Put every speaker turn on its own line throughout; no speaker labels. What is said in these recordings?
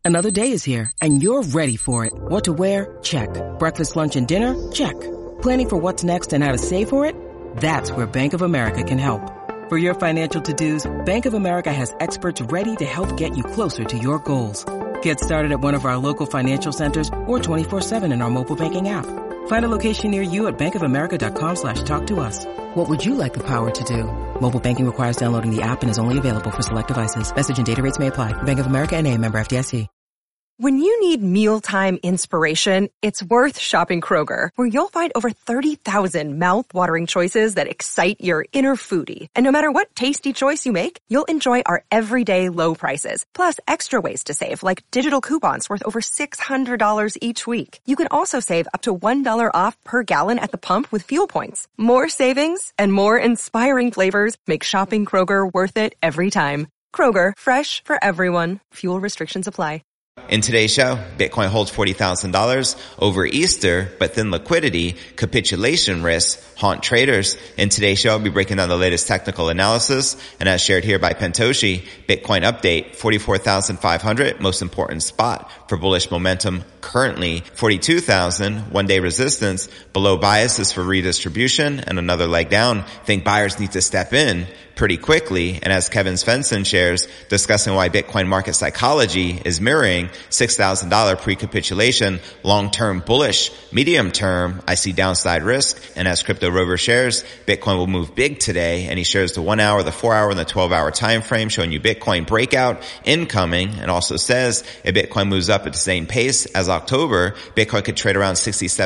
Another day is here, and you're ready for it. What to wear? Check. Breakfast, lunch, and dinner? Check. Planning for what's next and how to save for it? That's where Bank of America can help. For your financial to-dos, Bank of America has experts ready to help get you closer to your goals. Get started at one of our local financial centers or 24/7 in our mobile banking app. Find a location near you at bankofamerica.com/talktous. What would you like the power to do? Mobile banking requires downloading the app and is only available for select devices. Message and data rates may apply. Bank of America NA, member FDIC.
When you need mealtime inspiration, it's worth shopping Kroger, where you'll find over 30,000 mouth-watering choices that excite your inner foodie. And no matter what tasty choice you make, you'll enjoy our everyday low prices, plus extra ways to save, like digital coupons worth over $600 each week. You can also save up to $1 off per gallon at the pump with fuel points. More savings and more inspiring flavors make shopping Kroger worth it every time. Kroger, fresh for everyone. Fuel restrictions apply.
In today's show, Bitcoin holds $40,000 over Easter, but thin liquidity, capitulation risks haunt traders. In today's show, I'll be breaking down the latest technical analysis, and as shared here by Pentoshi, Bitcoin update, 44,500, most important spot for bullish momentum currently, 42,000, one-day resistance, below biases for redistribution, and another leg down. Think buyers need to step in pretty quickly, and as Kevin Svensson shares, discussing why Bitcoin market psychology is mirroring $6,000 pre-capitulation, long-term bullish, medium-term, I see downside risk, and as Crypto Rover shares, Bitcoin will move big today, and he shares the 1 hour, the 4 hour, and the 12-hour time frame, showing you Bitcoin breakout incoming, and also says if Bitcoin moves up at the same pace as October, Bitcoin could trade around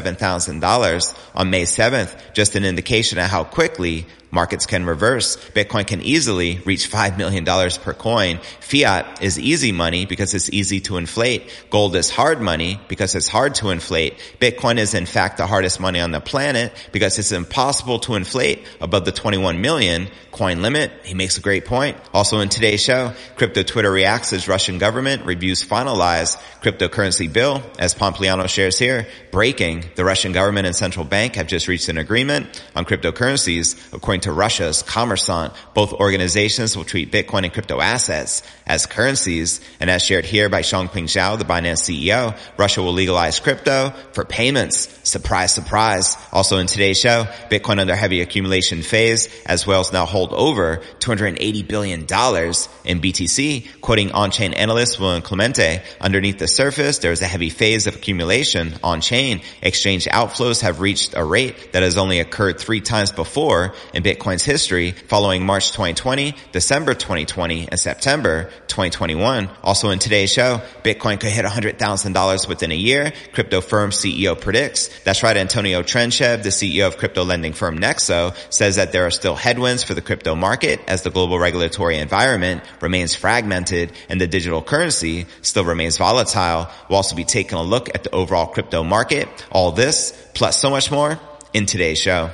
$67,000 on May 7th, just an indication of how quickly markets can reverse. Bitcoin can easily reach $5 million per coin. Fiat is easy money because it's easy to inflate. Gold is hard money because it's hard to inflate. Bitcoin is in fact the hardest money on the planet because it's impossible to inflate above the 21 million coin limit. He makes a great point. Also in today's show, Crypto Twitter reacts as Russian government reviews finalized cryptocurrency bill. As Pompliano shares here, breaking, the Russian government and central bank have just reached an agreement on cryptocurrencies. According to Russia's Kommersant, both organizations will treat Bitcoin and crypto assets as currencies. And as shared here by Changpeng Zhao, the Binance CEO, Russia will legalize crypto for payments. Surprise, surprise. Also in today's show, Bitcoin under heavy accumulation phase, as well as now hold over $280 billion in BTC. Quoting on-chain analyst William Clemente, underneath the surface, there is a heavy phase of accumulation on-chain. Exchange outflows have reached a rate that has only occurred 3 times before in Bitcoin's history, following March 2020, December 2020, and September 2021. Also in today's show, Bitcoin could hit $100,000 within a year. Crypto firm CEO predicts. That's right, Antonio Trenchev, the CEO of crypto lending firm Nexo, says that there are still headwinds for the crypto market as the global regulatory environment remains fragmented and the digital currency still remains volatile. We'll also be taking a look at the overall crypto market. All this, plus so much more, in today's show.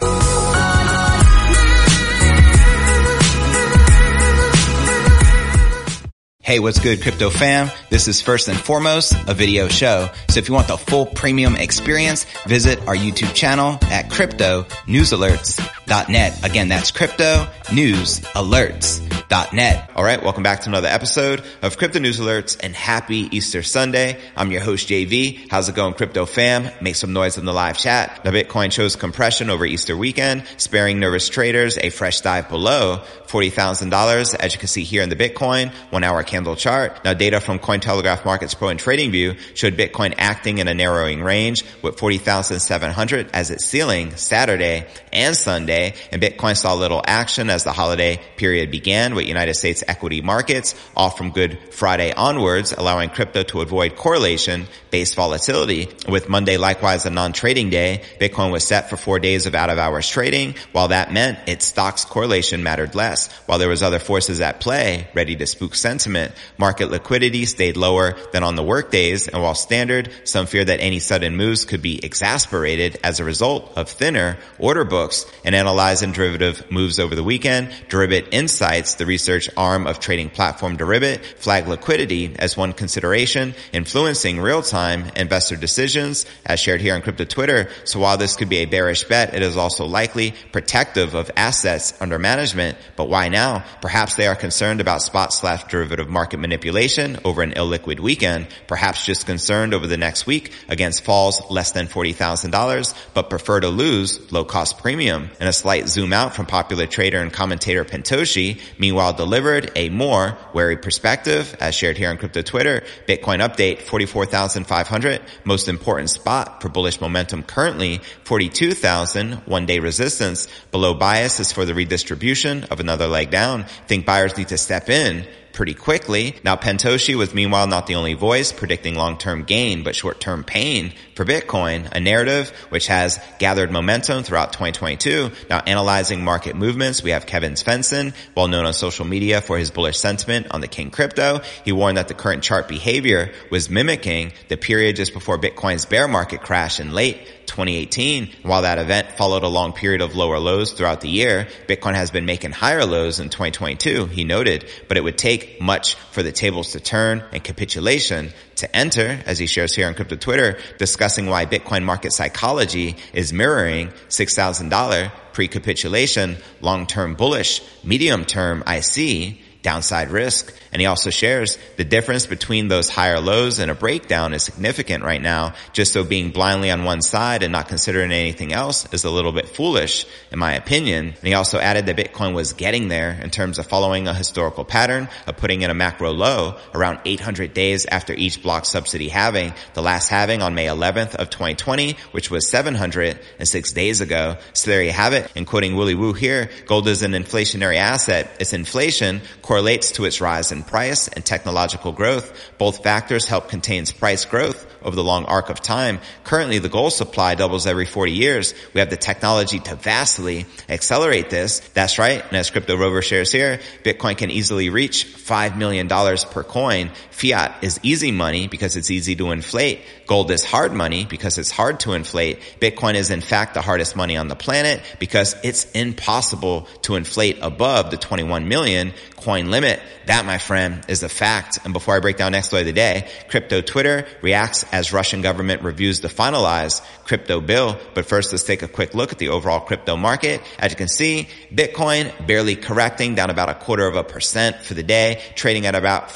Hey, what's good, crypto fam? This is first and foremost a video show. So if you want the full premium experience, visit our YouTube channel at cryptonewsalerts.net. Again, that's cryptonewsalerts.net. All right, welcome back to another episode of Crypto News Alerts, and happy Easter Sunday. I'm your host, JV. How's it going, crypto fam? Make some noise in the live chat. The Bitcoin shows compression over Easter weekend, sparing nervous traders a fresh dive below $40,000, as you can see here in the Bitcoin 1 hour candle chart. Now, data from Cointelegraph Markets Pro and TradingView showed Bitcoin acting in a narrowing range with 40,700 as its ceiling Saturday and Sunday, and Bitcoin saw little action as the holiday period began, with United States equity markets off from Good Friday onwards, allowing crypto to avoid correlation-based volatility. With Monday likewise a non-trading day, Bitcoin was set for 4 days of out-of-hours trading, while that meant its stocks correlation mattered less. While there was other forces at play ready to spook sentiment, market liquidity stayed lower than on the work days, and while standard, some fear that any sudden moves could be exasperated as a result of thinner order books. And analyzing derivative moves over the weekend, Deribit Insights, the the research arm of trading platform Deribit, flagged liquidity as one consideration influencing real-time investor decisions, as shared here on Crypto Twitter. So while this could be a bearish bet, it is also likely protective of assets under management. But why now? Perhaps they are concerned about spot/derivative market manipulation over an illiquid weekend, perhaps just concerned over the next week against falls less than $40,000, but prefer to lose low-cost premium. And a slight zoom out from popular trader and commentator Pentoshi, meanwhile delivered a more wary perspective, as shared here on Crypto Twitter. Bitcoin update 44,500, most important spot for bullish momentum currently 42,000, one-day resistance. Below bias is for the redistribution of another leg down. Think buyers need to step in pretty quickly. Now, Pentoshi was meanwhile not the only voice predicting long-term gain, but short-term pain for Bitcoin, a narrative which has gathered momentum throughout 2022. Now, analyzing market movements, we have Kevin Svensson, well known on social media for his bullish sentiment on the King Crypto. He warned that the current chart behavior was mimicking the period just before Bitcoin's bear market crash in late 2018. While that event followed a long period of lower lows throughout the year, Bitcoin has been making higher lows in 2022, he noted, but it would take much for the tables to turn and capitulation to enter, as he shares here on Crypto Twitter, discussing why Bitcoin market psychology is mirroring $6,000 pre-capitulation, long-term bullish, medium-term IC, downside risk. And he also shares the difference between those higher lows and a breakdown is significant right now. Just so being blindly on one side and not considering anything else is a little bit foolish, in my opinion. And he also added that Bitcoin was getting there in terms of following a historical pattern of putting in a macro low around 800 days after each block subsidy halving, the last halving on May 11th of 2020, which was 706 days ago. So there you have it. And quoting Willy Woo here, gold is an inflationary asset. Its inflation correlates to its rise in price and technological growth. Both factors help contain price growth over the long arc of time. Currently, the gold supply doubles every 40 years. We have the technology to vastly accelerate this. That's right. And as Crypto Rover shares here, Bitcoin can easily reach $5 million per coin. Fiat is easy money because it's easy to inflate. Gold is hard money because it's hard to inflate. Bitcoin is in fact the hardest money on the planet because it's impossible to inflate above the 21 million coin limit. That, my friend, is a fact. And before I break down next story of the day, Crypto Twitter reacts as Russian government reviews the finalized crypto bill. But first, let's take a quick look at the overall crypto market. As you can see, Bitcoin barely correcting, down about 0.25% for the day, trading at about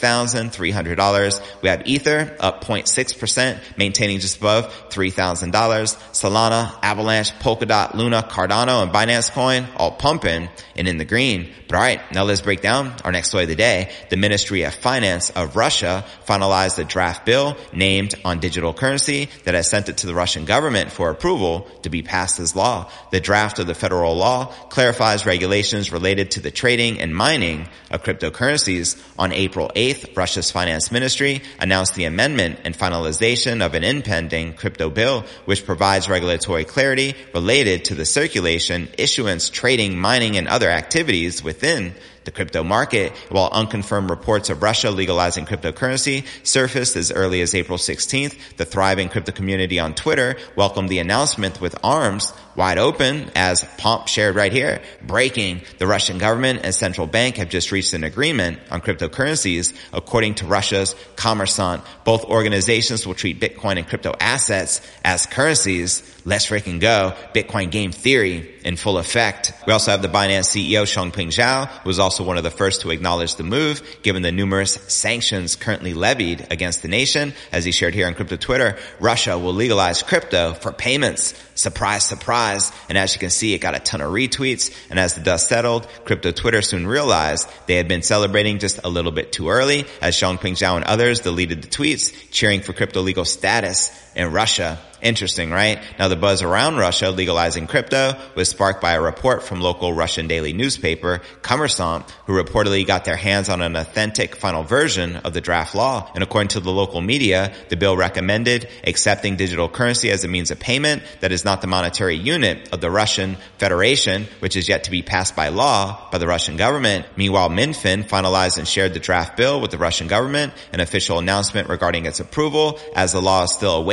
$40,300. We have Ether up 0.6%, maintaining just above $3,000. Solana, Avalanche, Polkadot, Luna, Cardano, and Binance Coin all pumping and in the green. But all right, now let's break down our next story of the day. The Ministry of Finance of Russia finalized a draft bill named on digital currency that has sent it to the Russian government for approval to be passed as law. The draft of the federal law clarifies regulations related to the trading and mining of cryptocurrencies. On April 8th, Russia's finance ministry announced the amendment and finalization of an impending crypto bill, which provides regulatory clarity related to the circulation, issuance, trading, mining, and other activities within the crypto market. While unconfirmed reports of Russia legalizing cryptocurrency surfaced as early as April 16th, the thriving crypto community on Twitter welcomed the announcement with arms wide open, as Pomp shared right here. Breaking: the Russian government and central bank have just reached an agreement on cryptocurrencies. According to Russia's Kommersant, both organizations will treat Bitcoin and crypto assets as currencies. Let's freaking go. Bitcoin game theory in full effect. We also have the Binance CEO Changpeng Zhao, who was also one of the first to acknowledge the move, given the numerous sanctions currently levied against the nation. As he shared here on Crypto Twitter, Russia will legalize crypto for payments. Surprise, surprise. And as you can see, it got a ton of retweets. And as the dust settled, Crypto Twitter soon realized they had been celebrating just a little bit too early, as Changpeng Zhao and others deleted the tweets cheering for crypto legal status in Russia. Interesting, right? Now, the buzz around Russia legalizing crypto was sparked by a report from local Russian daily newspaper Kommersant, who reportedly got their hands on an authentic final version of the draft law. And according to the local media, the bill recommended accepting digital currency as a means of payment that is not the monetary unit of the Russian Federation, which is yet to be passed by law by the Russian government. Meanwhile, Minfin finalized and shared the draft bill with the Russian government, an official announcement regarding its approval, as the law is still awaited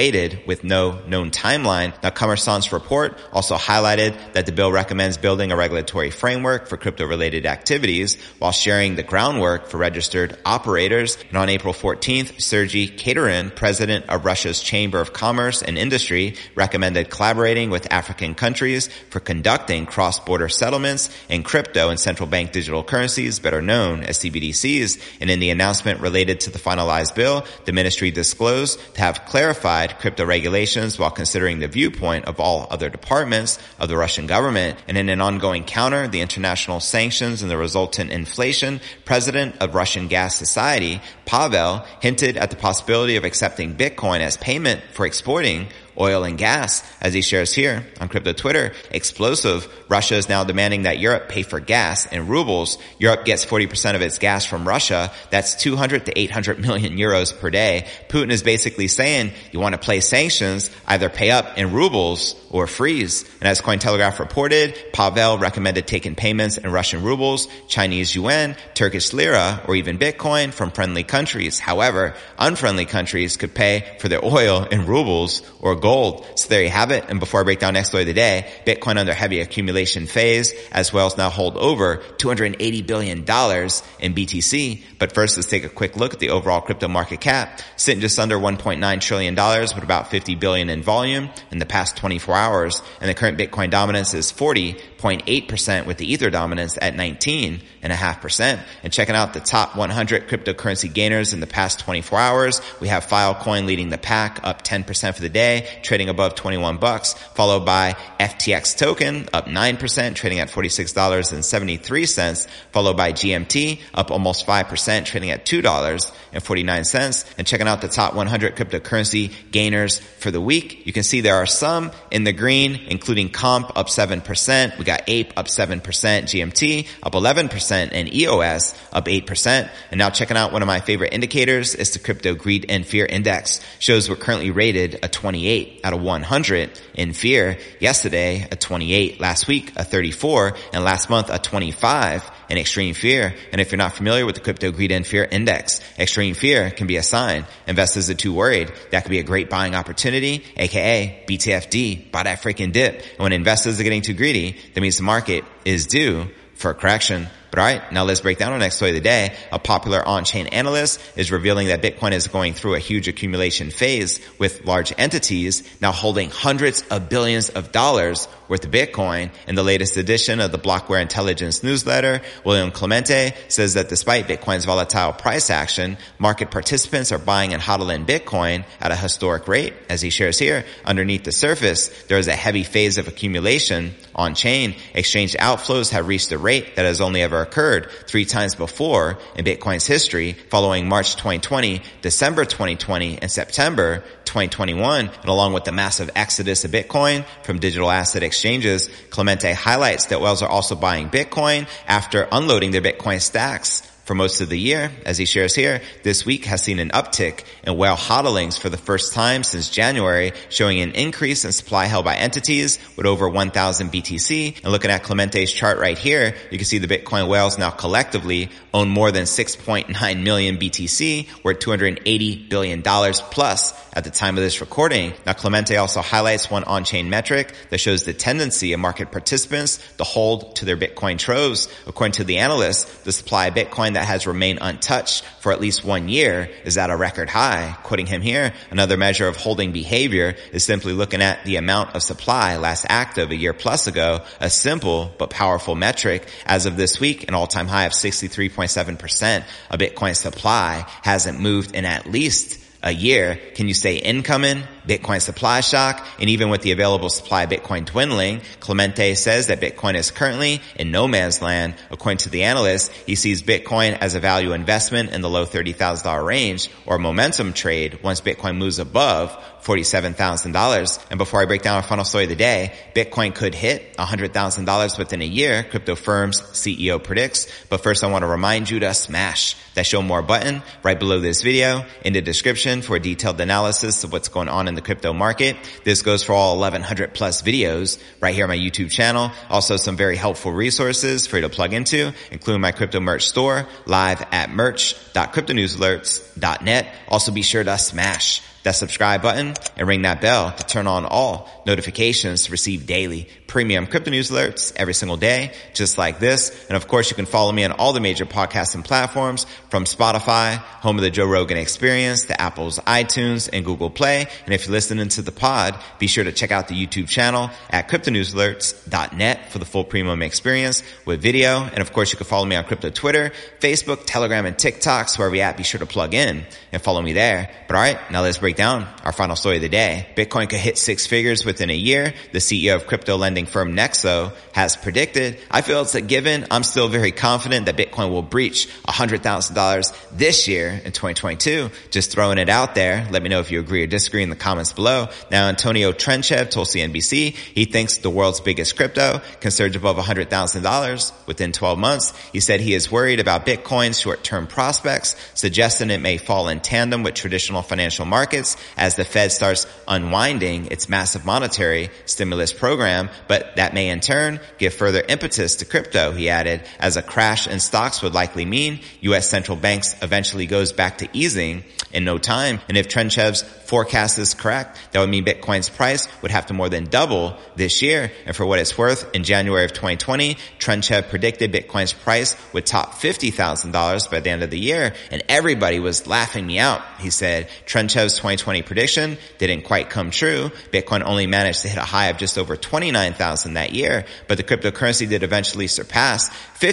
debated with no known timeline. Now, Commerçant's report also highlighted that the bill recommends building a regulatory framework for crypto-related activities while sharing the groundwork for registered operators. And on April 14th, Sergei Katarin, president of Russia's Chamber of Commerce and Industry, recommended collaborating with African countries for conducting cross-border settlements in crypto and central bank digital currencies, better known as CBDCs. And in the announcement related to the finalized bill, the ministry disclosed to have clarified crypto regulations while considering the viewpoint of all other departments of the Russian government. And in an ongoing counter, the international sanctions and the resultant inflation, President of Russian Gas Society, Pavel, hinted at the possibility of accepting Bitcoin as payment for exporting oil and gas. As he shares here on crypto Twitter, explosive. Russia is now demanding that Europe pay for gas in rubles. Europe gets 40% of its gas from Russia. That's 200 to 800 million euros per day. Putin is basically saying, you want to play sanctions, either pay up in rubles or freeze. And as Cointelegraph reported, Pavel recommended taking payments in Russian rubles, Chinese yuan, Turkish lira, or even Bitcoin from friendly countries. However, unfriendly countries could pay for their oil in rubles or gold. So there you have it. And before I break down next story of the day, Bitcoin under heavy accumulation phase, as well as now hold over $280 billion in BTC. But first, let's take a quick look at the overall crypto market cap, sitting just under $1.9 trillion with about $50 billion in volume in the past 24 hours. And the current Bitcoin dominance is 40.8% with the Ether dominance at 19.5%. And checking out the top 100 cryptocurrency gainers in the past 24 hours, we have Filecoin leading the pack, up 10% for the day, trading above $21, followed by FTX token up 9%, trading at $46.73, followed by GMT up almost 5%, trading at $2.49. And checking out the top 100 cryptocurrency gainers for the week, you can see there are some in the green, including Comp up 7%. We got Ape up 7%, GMT up 11%, and EOS up 8%. And now checking out one of my favorite indicators is the Crypto Greed and Fear Index. Shows we're currently rated a 28 out of 100 in fear. Yesterday, a 28. Last week, a 34. And last month, a 25 in extreme fear. And if you're not familiar with the Crypto Greed and Fear Index, extreme fear can be a sign investors are too worried. That could be a great buying opportunity, aka BTFD, buy that freaking dip. And when investors are getting too greedy, that means the market is due for a correction. But all right, now let's break down our next story of the day. A popular on-chain analyst is revealing that Bitcoin is going through a huge accumulation phase, with large entities now holding hundreds of billions of dollars worth of Bitcoin. In the latest edition of the Blockware Intelligence newsletter, William Clemente says that despite Bitcoin's volatile price action, market participants are buying and hodling Bitcoin at a historic rate. As he shares here, underneath the surface, there is a heavy phase of accumulation on-chain. Exchange outflows have reached a rate that has only ever occurred 3 times before in Bitcoin's history, following March 2020, December 2020, and September 2021. And along with the massive exodus of Bitcoin from digital asset exchanges, Clemente highlights that whales are also buying Bitcoin after unloading their Bitcoin stacks for most of the year. As he shares here, this week has seen an uptick in whale hodlings for the first time since January, showing an increase in supply held by entities with over 1,000 BTC. And looking at Clemente's chart right here, you can see the Bitcoin whales now collectively own more than 6.9 million BTC, worth $280 billion plus at the time of this recording. Now, Clemente also highlights one on-chain metric that shows the tendency of market participants to hold to their Bitcoin troves. According to the analyst, the supply of Bitcoin that has remained untouched for at least 1 year is at a record high. Quoting him here, another measure of holding behavior is simply looking at the amount of supply last active a year plus ago, a simple but powerful metric. As of this week, an all-time high of 63.7% of Bitcoin supply hasn't moved in at least a year. Can you say incoming Bitcoin supply shock? And even with the available supply of Bitcoin dwindling, Clemente says that Bitcoin is currently in no man's land. According to the analyst, he sees Bitcoin as a value investment in the low $30,000 range, or momentum trade once Bitcoin moves above $47,000. And before I break down our final story of the day, Bitcoin could hit $100,000 within a year, crypto firm's CEO predicts. But first, I want to remind you to smash that show more button right below this video in the description for a detailed analysis of what's going on in the crypto market. This goes for all 1,100 plus videos right here on my YouTube channel. Also, some very helpful resources for you to plug into, including my crypto merch store live at merch.cryptonewsalerts.net. Also, be sure to smash that subscribe button and ring that bell to turn on all notifications to receive daily premium crypto news alerts every single day, just like this. And of course, you can follow me on all the major podcasting platforms, from Spotify, home of the Joe Rogan Experience, to Apple's iTunes and Google Play. And if you're listening to the pod, be sure to check out the YouTube channel at cryptonewsalerts.net for the full premium experience with video. And of course, you can follow me on crypto Twitter, Facebook, Telegram, and TikTok. So wherever you're at, be sure to plug in and follow me there. But all right, now let's break down our final story of the day. Bitcoin could hit six figures within a year. The CEO of crypto lending firm Nexo has predicted. I feel it's a given. I'm still very confident that Bitcoin will breach $100,000 this year in 2022. Just throwing it out there. Let me know if you agree or disagree in the comments below. Now, Antonio Trenchev told CNBC he thinks the world's biggest crypto can surge above $100,000 within 12 months. He said he is worried about Bitcoin's short-term prospects, suggesting it may fall in tandem with traditional financial markets as the Fed starts unwinding its massive monetary stimulus program, but that may in turn give further impetus to crypto, he added, as a crash in stocks would likely mean U.S. central banks eventually goes back to easing in no time. And if Trenchev's forecast is correct, that would mean Bitcoin's price would have to more than double this year. And for what it's worth, in January of 2020, Trenchev predicted Bitcoin's price would top $50,000 by the end of the year, and everybody was laughing me out. He said Trenchev's 2020 prediction didn't quite come true. Bitcoin only managed to hit a high of just over $29,000 that year, but the cryptocurrency did eventually surpass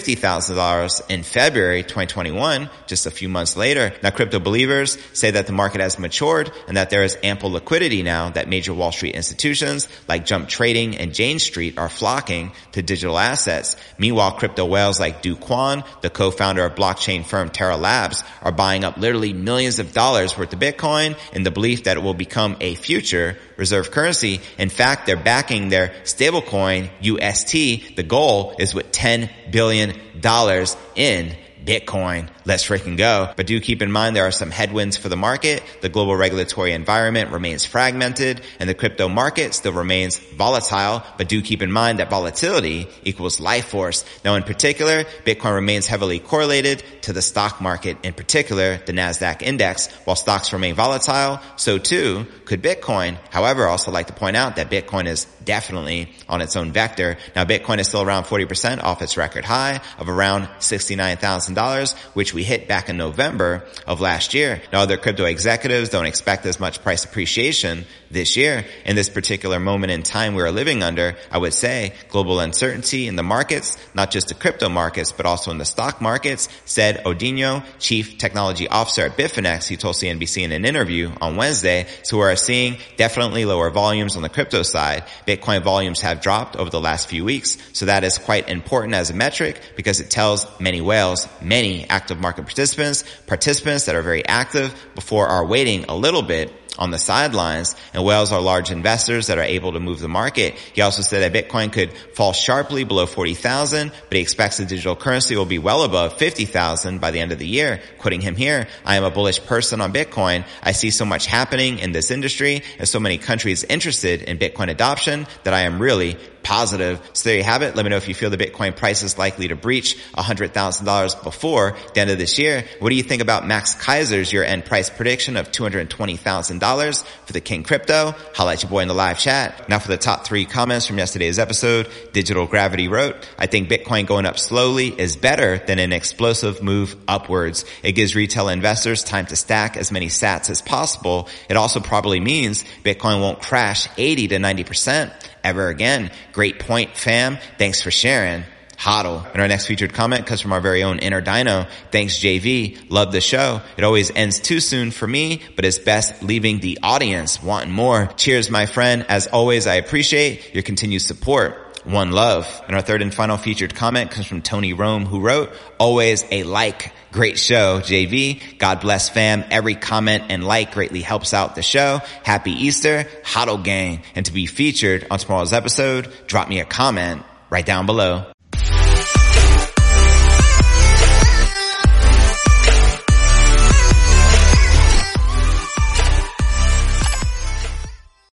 $50,000 in February 2021, just a few months later. Now, crypto believers say that the market has matured and that there is ample liquidity now, that major Wall Street institutions like Jump Trading and Jane Street are flocking to digital assets. Meanwhile, crypto whales like Do Kwon, the co-founder of blockchain firm Terra Labs, are buying up literally millions of dollars worth of Bitcoin in the belief that it will become a future reserve currency. In fact, they're backing their stablecoin UST. The goal is with $10 billion in Bitcoin. Let's freaking go. But do keep in mind there are some headwinds for the market. The global regulatory environment remains fragmented and the crypto market still remains volatile. But do keep in mind that volatility equals life force. Now, in particular, Bitcoin remains heavily correlated to the stock market, in particular the NASDAQ index. While stocks remain volatile, so too could Bitcoin. However, I also like to point out that Bitcoin is definitely on its own vector. Now, Bitcoin is still around 40% off its record high of around $69,000, which we hit back in November of last year. Now, other crypto executives don't expect as much price appreciation this year. In this particular moment in time we are living under, I would say global uncertainty in the markets, not just the crypto markets, but also in the stock markets, said Odinho, chief technology officer at Bitfinex. He told CNBC in an interview on Wednesday. So we are seeing definitely lower volumes on the crypto side. Bitcoin volumes have dropped over the last few weeks. So that is quite important as a metric because it tells many whales, many active market participants that are very active before are waiting a little bit on the sidelines, and whales are large investors that are able to move the market. He also said that Bitcoin could fall sharply below 40,000, but he expects the digital currency will be well above 50,000 by the end of the year. Quoting him here, I am a bullish person on Bitcoin. I see so much happening in this industry and so many countries interested in Bitcoin adoption that I am really positive. So there you have it. Let me know if you feel the Bitcoin price is likely to breach $100,000 before the end of this year. What do you think about Max Kaiser's year-end price prediction of $220,000 for the King Crypto? Holla at your boy in the live chat. Now for the top 3 comments from yesterday's episode. Digital Gravity wrote, I think Bitcoin going up slowly is better than an explosive move upwards. It gives retail investors time to stack as many sats as possible. It also probably means Bitcoin won't crash 80 to 90% ever again. Great point, fam. Thanks for sharing. Hodl. And our next featured comment comes from our very own Inner Dino. Thanks, JV. Love the show. It always ends too soon for me, but it's best leaving the audience wanting more. Cheers, my friend. As always, I appreciate your continued support. One love. And our third and final featured comment comes from Tony Rome, who wrote, always a like. Great show, JV. God bless, fam. Every comment and like greatly helps out the show. Happy Easter, Hodl gang. And to be featured on tomorrow's episode, drop me a comment right down below.